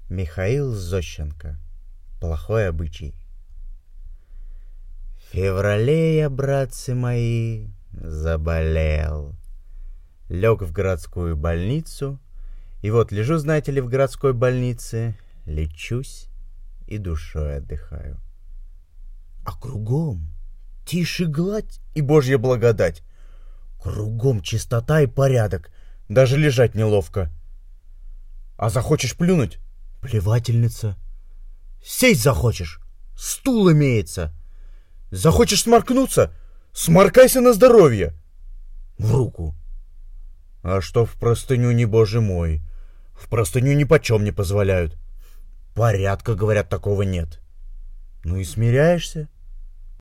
Михаил Зощенко. Плохой обычай. В феврале я, братцы мои, заболел. Лег в городскую больницу. И вот лежу, знаете ли, в городской больнице, лечусь и душой отдыхаю. А кругом тише гладь и Божья благодать. Кругом чистота и порядок, даже лежать неловко. А захочешь плюнуть — плевательница. Сесть захочешь — стул имеется. Захочешь сморкнуться — сморкайся на здоровье. В руку. А что в простыню, не боже мой, в простыню ни почем не позволяют. Порядка, говорят, такого нет. Ну и смиряешься.